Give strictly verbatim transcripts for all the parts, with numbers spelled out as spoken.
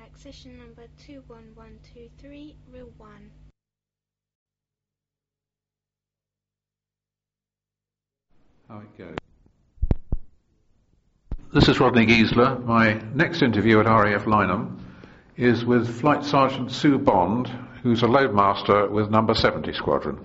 session number two one one two three, reel one. How it goes. This is Rodney Giesler. My next interview at R A F Lyneham is with Flight Sergeant Sue Bond, who's a loadmaster with number seventy Squadron.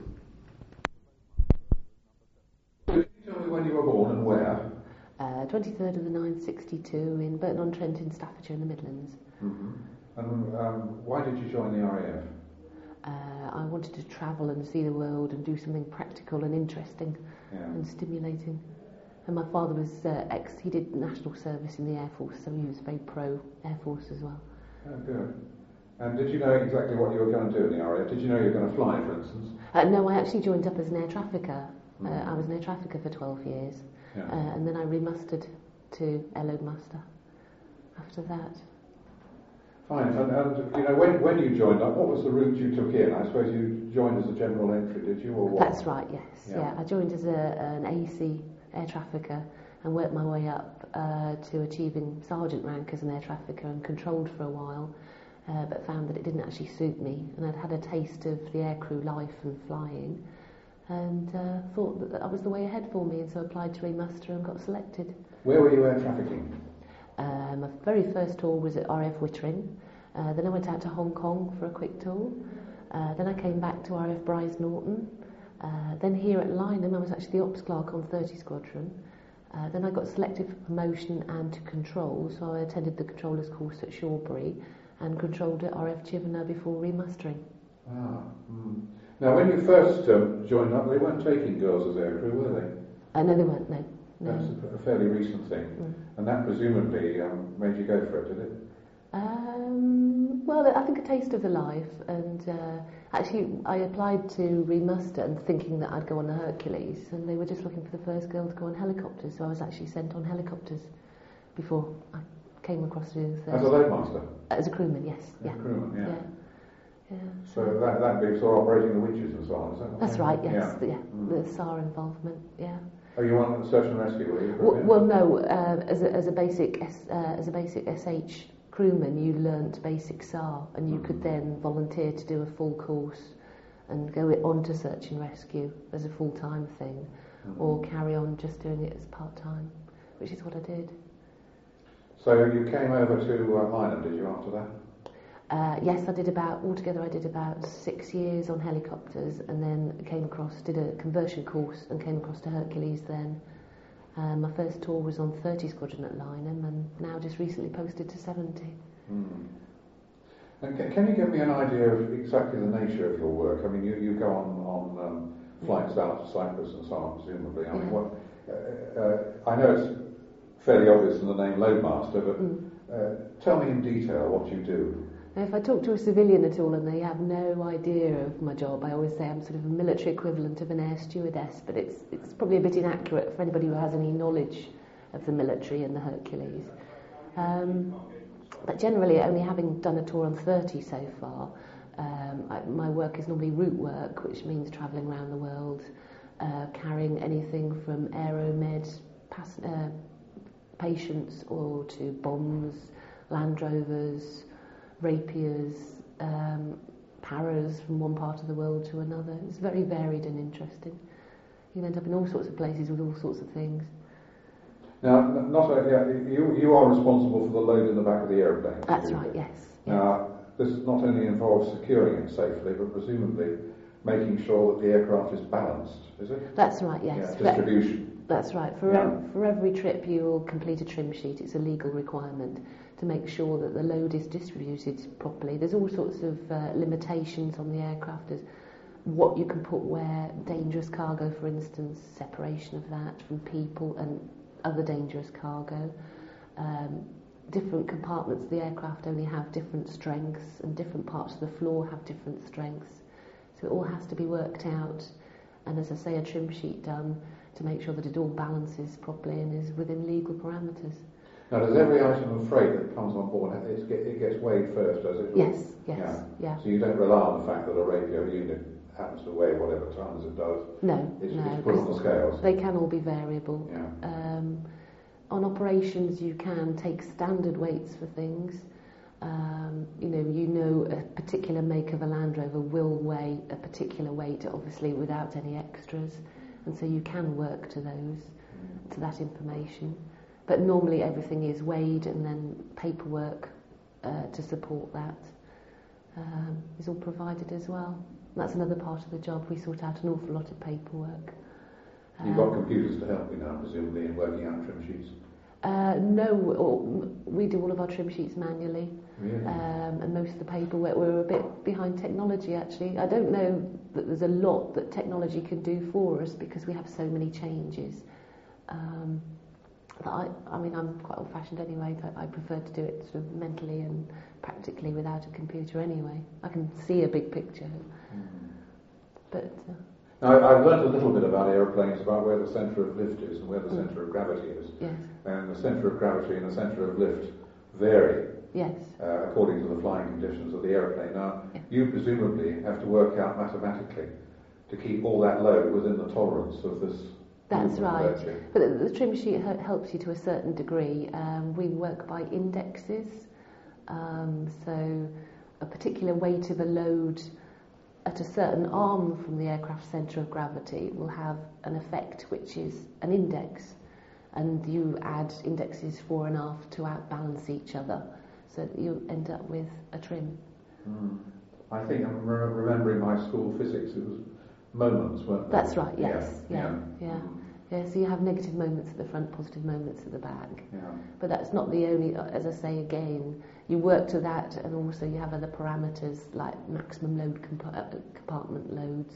Can you tell me when you were born and where? Uh, twenty-third of the ninth, sixty-two, in Burton-on-Trent in Staffordshire in the Midlands. Mm-hmm. And um, why did you join the R A F? Uh, I wanted to travel and see the world and do something practical and interesting Yeah. and stimulating. And my father was uh, ex, he did national service in the Air Force, so he was very pro Air Force as well. Oh, good. And did you know exactly what you were going to do in the R A F? Did you know you were going to fly, for instance? Uh, no, I actually joined up as an air trafficker. Mm. Uh, I was an air trafficker for twelve years. Yeah. Uh, and then I remustered to Air Loadmaster after that. Fine. And, and you know, when when you joined up, what was the route you took in? I suppose you joined as a general entry, did you, or what? That's right, yes. Yeah. Yeah, I joined as a, an A C air trafficker and worked my way up uh, to achieving sergeant rank as an air trafficker and controlled for a while, uh, but found that it didn't actually suit me, and I'd had a taste of the aircrew life and flying, and uh, thought that that was the way ahead for me, and so applied to remuster and got selected. Where were you air trafficking? Uh, my very first tour was at R A F Wittering. Uh, then I went out to Hong Kong for a quick tour. Uh, then I came back to R A F Bryce Norton. Uh, then here at Lyneham, I was actually the ops clerk on thirty Squadron. Uh, then I got selected for promotion and to control, so I attended the controller's course at Shawbury and controlled at R A F Chivenna before remustering. Ah, mm. Now, when you first um, joined up, they weren't taking girls as aircrew, were they? Uh, no, they weren't, no. no. That's a, a fairly recent thing. Mm. And that presumably um, made you go for it, did it? Um, well, I think a taste of the life, and uh, actually I applied to remuster and thinking that I'd go on the Hercules, and they were just looking for the first girl to go on helicopters, so I was actually sent on helicopters before I came across to do the As a loadmaster? As a crewman, yes. As yeah. a crewman, yeah. yeah. Yeah. So that that be sort of operating the winches and so on, is that That's right, yes. Yeah. The, yeah. Mm. The S A R involvement, yeah. Oh, you want search and rescue, were you? Well, well no, uh, as, a, as a basic S, uh, as a basic S H crewman, you learnt basic S A R, and you mm. could then volunteer to do a full course and go it on to search and rescue as a full-time thing, mm. or carry on just doing it as part-time, which is what I did. So you came over to uh, Lyneham, did you, after that? Uh, yes, I did about, altogether I did about six years on helicopters, and then came across, did a conversion course and came across to Hercules then. Um, my first tour was on thirty Squadron at Lyneham, and now just recently posted to seventy. Mm. And can, can you give me an idea of exactly the nature of your work? I mean, you, you go on, on um, flights out to Cyprus and so on, presumably. I mean, yeah. what, uh, uh, I know it's fairly obvious in the name Loadmaster, but mm. uh, tell me in detail what you do. Now, if I talk to a civilian at all and they have no idea of my job, I always say I'm sort of a military equivalent of an air stewardess, but it's it's probably a bit inaccurate for anybody who has any knowledge of the military and the Hercules. Um, but generally, only having done a tour on thirty so far, um, I, my work is normally route work, which means travelling around the world, uh, carrying anything from Aeromed pass, uh, patients or to bombs, Land Rovers, rapiers, um, paras from one part of the world to another. It's very varied and interesting. You can end up in all sorts of places with all sorts of things. Now, not a, yeah, you you are responsible for the load in the back of the aeroplane. That's right, yes. Now, this not only involves securing it safely, but presumably making sure that the aircraft is balanced, is it? That's right, yes. Yeah, distribution. That's right. For, yeah. ev- for every trip you will complete a trim sheet. It's a legal requirement to make sure that the load is distributed properly. There's all sorts of uh, limitations on the aircraft as what you can put where, dangerous cargo, for instance, separation of that from people and other dangerous cargo. Um, different compartments of the aircraft only have different strengths, and different parts of the floor have different strengths. So it all has to be worked out, and as I say, a trim sheet done to make sure that it all balances properly and is within legal parameters. Now, does every item of freight that comes on board, it gets, it gets weighed first, does it? Yes, yes, yeah. yeah. So you don't rely on the fact that a radio unit happens to weigh whatever tons it does? No, it's, no. It's put on the scales? They can all be variable. Yeah. Um, on operations, you can take standard weights for things, Um, you know, you know a particular make of a Land Rover will weigh a particular weight, obviously without any extras, and so you can work to those, to that information. But normally everything is weighed, and then paperwork uh, to support that um, is all provided as well. That's another part of the job. We sort out an awful lot of paperwork. You've got computers to help you now, presumably, in working out trim sheets? Uh, no, we do all of our trim sheets manually. Really? Um, and most of the paperwork, we're a bit behind technology actually. I don't know that there's a lot that technology can do for us because we have so many changes. Um, that I, I mean, I'm quite old-fashioned anyway. I, I prefer to do it sort of mentally and practically without a computer anyway. I can see a big picture. Mm. But uh, now, I've learned a little bit about aeroplanes, about where the centre of lift is and where the mm. centre of gravity is. Yes. And the centre of gravity and the centre of lift vary. Yes. Uh, according to the flying conditions of the aeroplane. Now, yes. you presumably have to work out mathematically to keep all that load within the tolerance of this. That's right. But the, the trim sheet helps you to a certain degree. Um, we work by indexes. Um, so a particular weight of a load at a certain arm from the aircraft centre of gravity will have an effect which is an index. And you add indexes four and aft to outbalance each other, so that you end up with a trim. Mm. I think I'm re- remembering my school physics, it was moments, weren't they? That's right, yes. Yeah, yeah. yeah. yeah. Mm. yeah so you have negative moments at the front, positive moments at the back. Yeah. But that's not the only, as I say again, you work to that, and also you have other parameters like maximum load compa- compartment loads,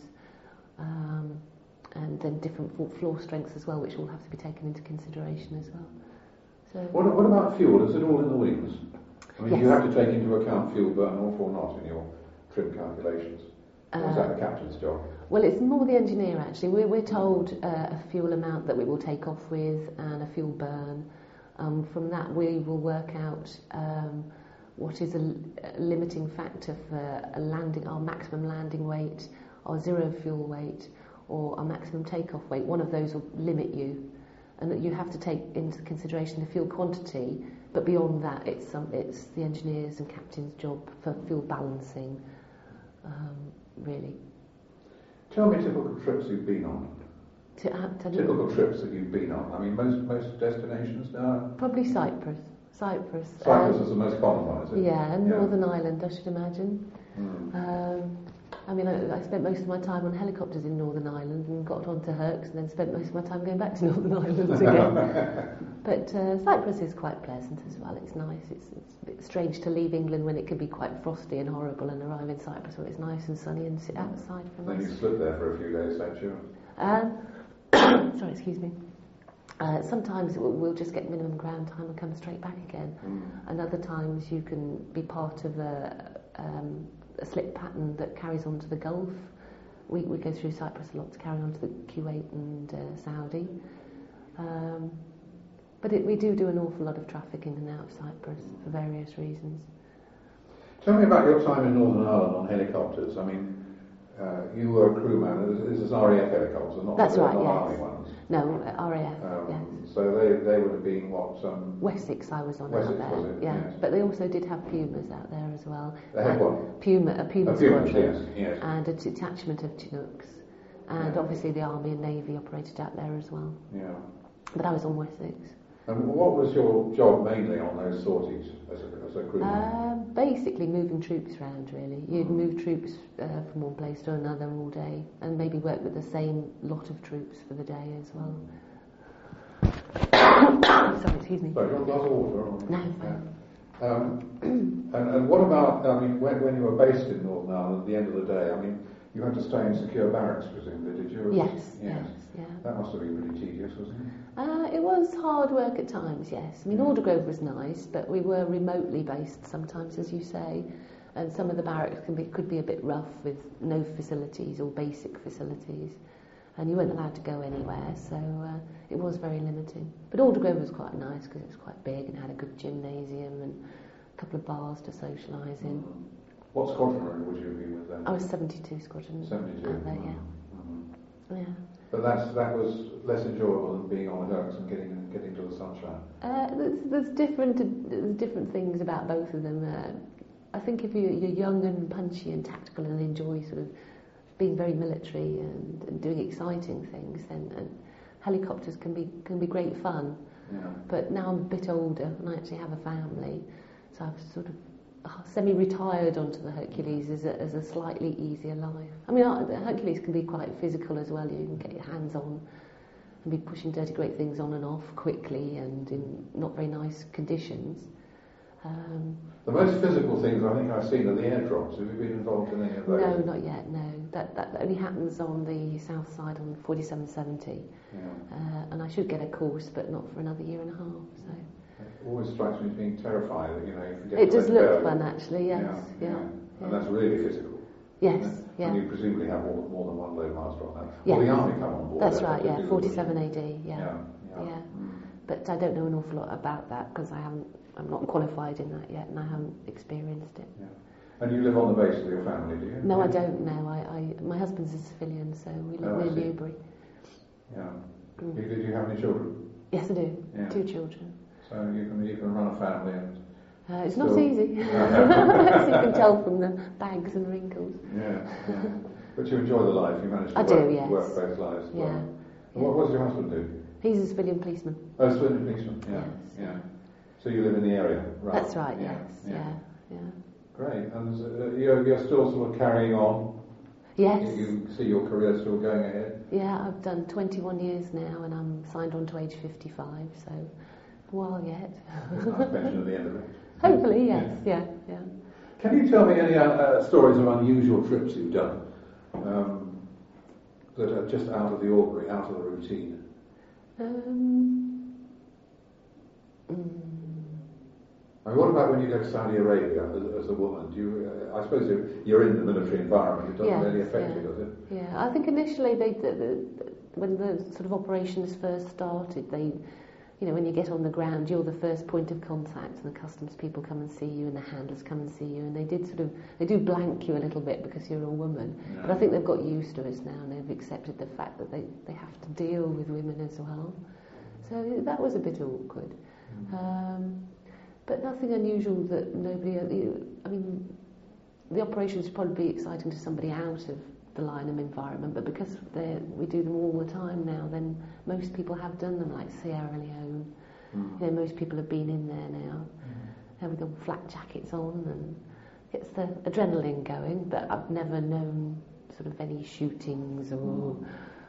um, and then different floor strengths as well, which all have to be taken into consideration as well. So what, what about fuel? Is it all in the wings? I mean, yes. you have to take into account fuel burn off or not in your trim calculations. Or is Uh, that the captain's job? Well, it's more the engineer actually. We're, we're told uh, a fuel amount that we will take off with and a fuel burn. Um, from that, we will work out um, what is a, a limiting factor for a landing, our maximum landing weight, our zero fuel weight, or our maximum takeoff weight. One of those will limit you, and that you have to take into consideration the fuel quantity. But beyond that, it's some, it's the engineers and captain's job for fuel balancing, um, really. Tell me typical trips you've been on. To, uh, to typical trips that you've been on. I mean, most most destinations now. Probably Cyprus. Cyprus. Cyprus um, is the most common one, is it? Yeah, and yeah. Northern Ireland, I should imagine. Mm. Um, I mean, I, I spent most of my time on helicopters in Northern Ireland and got onto Hercs, and then spent most of my time going back to Northern Ireland again. But uh, Cyprus is quite pleasant as well. It's nice. It's, it's a bit strange to leave England when it can be quite frosty and horrible, and arrive in Cyprus where it's nice and sunny and sit outside for a Then nice. you slip there for a few days, don't you? Um, sorry, excuse me. Uh, sometimes it will, we'll just get minimum ground time and come straight back again. Mm. And other times you can be part of a, um, a slip pattern that carries on to the Gulf. We, we go through Cyprus a lot to carry on to the Kuwait and uh, Saudi. Um, but it, we do do an awful lot of traffic in and out of Cyprus for various reasons. Tell me about your time in Northern Ireland on helicopters. I mean, uh, you were a crewman. This is R A F helicopters, not That's the right, not yes. Army ones. No, R A F, Um, yes. So they, they would have been what? Um, Wessex I was on Wessex, out there. was it? Yeah, Yes. but they also did have Pumas out there as well. They had and what? Puma, a Puma A Puma, squadron, yes, yes. and a detachment of Chinooks, and Yeah. obviously the Army and Navy operated out there as well. Yeah. But I was on Wessex. And what was your job mainly on those sorties as a, as a crewman? Um, basically moving troops around, really. You'd move troops uh, from one place to another all day, and maybe work with the same lot of troops for the day as well. Sorry, excuse me. Sorry, you want a glass of water? Or? No, fine. Yeah. Um, and, and what about, I mean, when, when you were based in Northern Ireland, at the end of the day, I mean, you had to stay in secure barracks, presumably, did you? Yes, yes, yes, yeah. That must have been pretty tedious, wasn't it? Uh, it was hard work at times, yes. I mean, Aldergrove was nice, but we were remotely based sometimes, as you say, and some of the barracks can be, could be a bit rough with no facilities or basic facilities, and you weren't allowed to go anywhere, so uh, it was very limiting. But Aldergrove was quite nice because it was quite big and had a good gymnasium and a couple of bars to socialise in. Mm-hmm. What squadron would you be with then? I was seventy-two squadron. seventy-two. Out there, yeah. Mm-hmm. Yeah. But that's, that was less enjoyable than being on Hercs and getting getting to the sunshine? Uh, there's, there's different there's different things about both of them. Uh, I think if you, you're young and punchy and tactical and enjoy sort of being very military and, and doing exciting things, then and helicopters can be can be great fun. Yeah. But now I'm a bit older and I actually have a family, so I've sort of uh, semi-retired onto the Hercules as a, as a slightly easier life. I mean, uh, the Hercules can be quite physical as well. You can get your hands on and be pushing dirty great things on and off quickly and in not very nice conditions. Um, the most physical things I think I've seen are the airdrops. Have you been involved in any of those? no, not yet, no. That, that only happens on the south side on forty-seven seventy. Yeah. Uh, and I should get a course, but not for another year and a half. So It always strikes me as being terrifying that, you know, you forget it to does let look go. fun, actually. Yes, Yeah, yeah. yeah. yeah. And that's really physical. Yes, isn't it? yeah. And you presumably have more, more than one loadmaster on that. Yeah. Well, the army come on board. That's don't right, they, yeah, to do the forty-seven pushing. A D, yeah. Yeah, yeah. Yeah. Mm. But I don't know an awful lot about that because I haven't, I'm not qualified in that yet and I haven't experienced it. Yeah. And you live on the base with your family, do you? No, yeah. I don't know. I, I, my husband's a civilian, so we live Oh, I near see. Newbury. Yeah. Mm. You, did you have any children? Yes, I do. Yeah. Two children. So you can you can run a family and Uh, it's not Still- easy, as you can tell from the bags and wrinkles. yeah, yeah. But you enjoy the life. You manage to I do, work, yes. work both lives. Yeah. Well. And yeah. What, what does your husband do? He's a civilian policeman. Oh, civilian policeman. Yeah, Yes. yeah. So you live in the area, right? That's right, Yeah, yes. Yeah, yeah. Great. And uh, you're, you're still sort of carrying on. Yes. You, you see your career still going ahead. Yeah, I've done twenty-one years now and I'm signed on to age fifty-five, so a while yet. Nice pension at the end of it. Hopefully, yes, yeah, yeah. Can you tell me any uh, uh, stories of unusual trips you've done um, that are just out of the ordinary, out of the routine? Um, mm, I mean, what about when you go to Saudi Arabia as, as a woman? Do you? Uh, I suppose you're, you're in the military environment. It doesn't Yes, really affect yeah. you, does it? yeah, I think initially they, the, the, when the sort of operations first started, they, you know, when you get on the ground, you're the first point of contact, and the customs people come and see you, and the handlers come and see you, and they did sort of, they do blank you a little bit because you're a woman, Yeah. but I think they've got used to us now, and they've accepted the fact that they, they have to deal with women as well. So that was a bit awkward. Um, but nothing unusual that nobody, you, I mean, the operations would probably be exciting to somebody out of the Lynham environment, but because we do them all the time now, then most people have done them, like Sierra Leone. Mm. You know, most people have been in there now, and with the flat jackets on, and gets the adrenaline going. But I've never known sort of any shootings or Mm.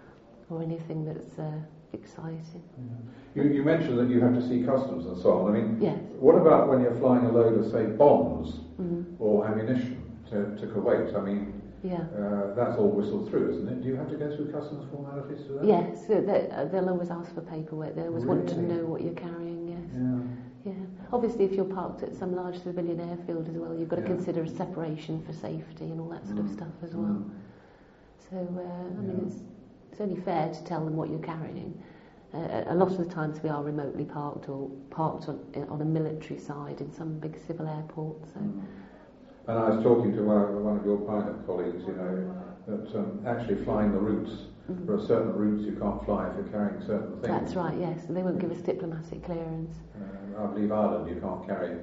or anything that's uh, exciting. You, you mentioned that you have to see customs and so on. I mean, Yes. what about when you're flying a load of, say, bombs Mm. or ammunition to, to Kuwait? I mean, Yeah. uh, that's all whistled through, isn't it? Do you have to go through customs formalities to that? Yes, so they, uh, they'll always ask for paperwork. They always want to Really? know what you're carrying. Yes. Yeah. Yeah. Obviously, if you're parked at some large civilian airfield as well, you've got to Yeah. consider a separation for safety and all that sort of Mm. stuff as well. Mm. So, uh, I mean, Yeah. it's, it's only fair to tell them what you're carrying. Uh, a lot of the times we are remotely parked or parked on, on a military side in some big civil airport. So, Mm. And I was talking to one of, one of your pilot colleagues, you know, that um, actually flying the routes, Mhm. there are certain routes you can't fly if you're carrying certain things. that's right, yes. They won't give us diplomatic clearance. Uh, I believe Ireland, you can't carry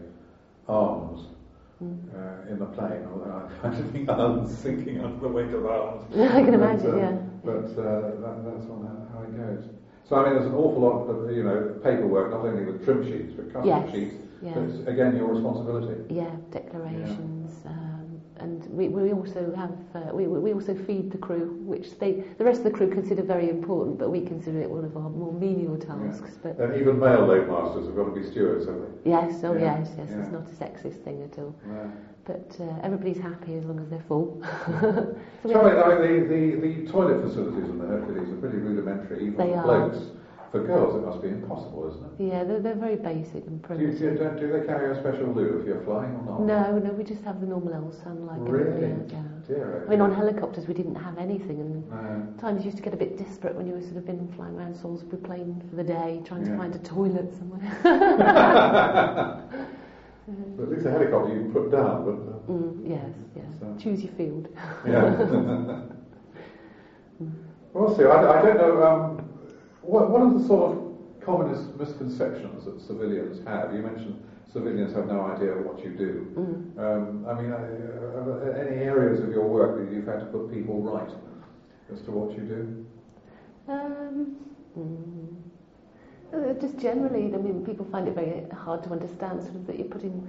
arms Mm. uh, in the plane, although I think Ireland's sinking under the weight of arms. I can But, imagine, uh, yeah. But uh, that, that's on how, how it goes. So, I mean, there's an awful lot of, you know, paperwork, not only with trim sheets, but custom Yes, sheets. yeah. But it's, again, your responsibility. Yeah, declarations, um, and we, we also have uh, we we also feed the crew, which they the rest of the crew consider very important, but we consider it one of our more menial tasks. But And even male loadmasters have got to be stewards, have they? yes, oh Yeah, yes, yes, yeah. it's not a sexist thing at all. No. But uh, everybody's happy as long as they're full. So we So, have- I mean, the, the, the toilet facilities in the Hercules are pretty rudimentary, even They for are. blokes. For girls, it must be impossible, isn't it? yeah, they're, they're very basic and Do, you, do, primitive. you- do they carry a special loo if you're flying or not? No, no, we just have the normal Elsan like everybody Really? else. Yeah. Dear, I mean, on helicopters we didn't have anything, and No. times you used to get a bit desperate when you were sort of been flying around Salisbury Plain for the day, trying Yeah. to find a toilet somewhere. But at least a helicopter you can put down, but... Uh, mm, yes, yes. So- Choose your field. yeah. We'll see. I, I don't know, um, what, what are the sort of commonest misconceptions that civilians have? You mentioned civilians have no idea what you do. Mm. Um, I mean, uh, uh, any areas of your work that you've had to put people right as to what you do? Um, mm. uh, just generally, I mean, people find it very hard to understand sort of that you're putting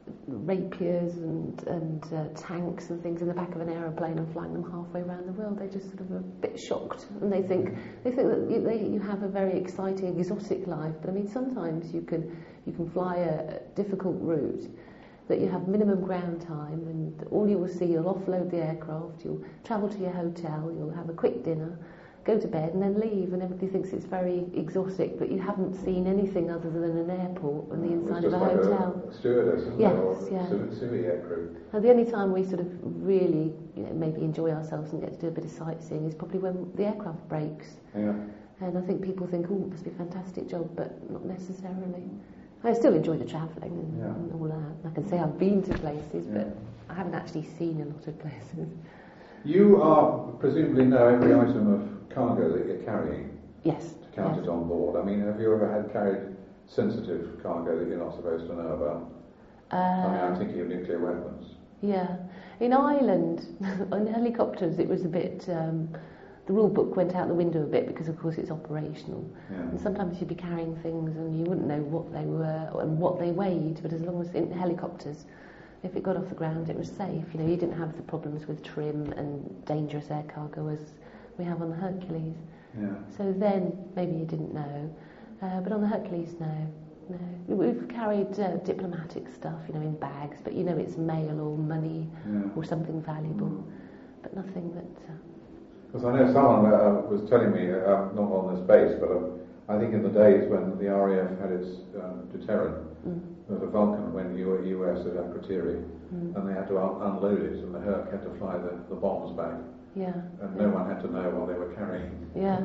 rapiers and, and uh, tanks and things in the back of an aeroplane and flying them halfway around the world. They're just sort of a bit shocked, and they think they think that you, they, you have a very exciting, exotic life. But I mean, sometimes you can you can fly a difficult route that you have minimum ground time, and all you will see, you'll offload the aircraft, you'll travel to your hotel, you'll have a quick dinner, go to bed and then leave, and everybody thinks it's very exotic, but you haven't seen anything other than an airport and the inside of a like hotel. A stewardess, isn't yes, it? Or yeah. Sui aircrew. And the only time we sort of really, you know, maybe enjoy ourselves and get to do a bit of sightseeing is probably when the aircraft breaks. Yeah. And I think people think, oh, it must be a fantastic job, but not necessarily. I still enjoy the travelling and, yeah. and all that. I can say I've been to places, yeah. but I haven't actually seen a lot of places. You are presumably know every item of cargo that you're carrying. Yes. To count yes. it on board. I mean, have you ever had carried sensitive cargo that you're not supposed to know about? Uh, I mean, I'm thinking of nuclear weapons. Yeah. In Ireland, on helicopters, it was a bit... Um, the rule book went out the window a bit because, of course, it's operational. Yeah. And sometimes you'd be carrying things and you wouldn't know what they were and what they weighed, but as long as in helicopters, if it got off the ground, it was safe. You know, you didn't have the problems with trim and dangerous air cargo as we have on the Hercules. Yeah. So then, maybe you didn't know. Uh, but on the Hercules, no. No. We've carried uh, diplomatic stuff, you know, in bags, but you know it's mail or money yeah. or something valuable, but nothing that... Uh, Because I know someone uh, was telling me, uh, not on this base, but uh, I think in the days when the R A F had its um, deterrent, mm. there was a Vulcan when you were U S at Akrotiri, mm. and they had to un- unload it, and the Herc had to fly the, the bombs back. Yeah. And yeah. no one had to know what they were carrying. Yeah.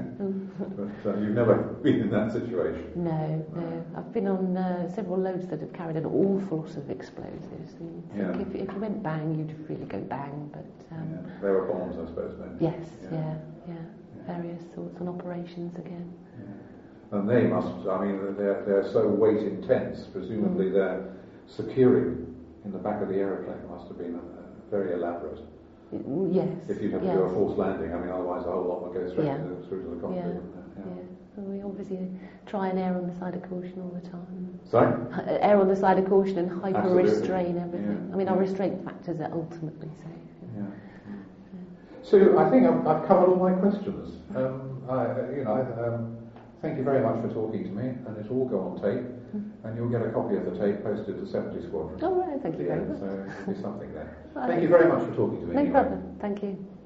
But uh, you've never been in that situation. No, no. I've been on uh, several loads that have carried an awful lot of explosives. And yeah. if, if you went bang, you'd really go bang, but... Um, yeah. They were bombs, I suppose, then. Yes, yeah. Yeah, yeah, yeah. Various sorts and operations again. Yeah. And they must, I mean, they're, they're so weight intense, presumably mm. their securing in the back of the aeroplane must have been uh, very elaborate. Yes. If you'd have yes. to do a forced landing, I mean, otherwise the whole lot would go straight yeah. to the, through to the cockpit. Yeah. Yeah. yeah. Well, we obviously try and err on the side of caution all the time. Sorry? Err on the side of caution and hyper Absolutely. restrain everything. Yeah. I mean, yeah. our restraint factors are ultimately safe. Yeah. yeah. So I think I've, I've covered all my questions. Um, I, you know, um, thank you very much for talking to me, and it'll all go on tape, and you'll get a copy of the tape posted to seventy Squadron. All right, thank you very much. So there'll be something there. Well, thank you very much for talking to me. No anyway. problem. Thank you.